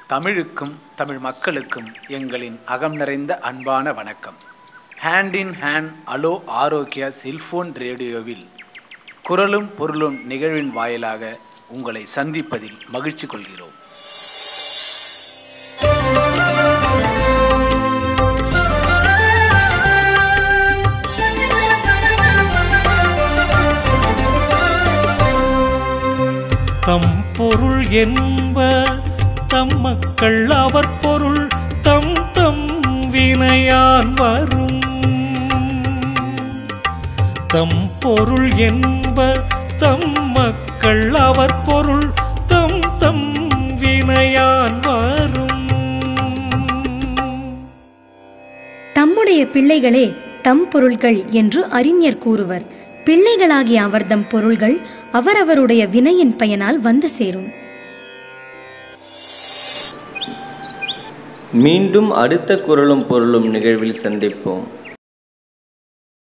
தமிழுக்கும் தமிழ் மக்களுக்கும் எங்களின் அகம் நிறைந்த அன்பான வணக்கம். Hand in hand hello Arokya cellphone ரேடியோவில் குரலும் பொருளும் நிகழ்வின் வாயிலாக உங்களை சந்திப்பதில் மகிழ்ச்சி கொள்கிறோம். தம் பொருள் என்ப தம் மக்கள் அவர் பொருள் தம் தம் வினையான் வரும். தம் பொருள் என்ப தம் மக்கள் அவர் பொருள் தம் தம் வினையான் வரும். தம்முடைய பிள்ளைகளே தம் பொருள்கள் என்று அறிஞர் கூறுவர். பிள்ளைகளாகிய அவர்தம் பொருள்கள் அவரவருடைய வினையின் பயனால் வந்து சேரும். மீண்டும் அடுத்த குரலும் பொருளும் நிகழ்வில் சந்திப்போம்.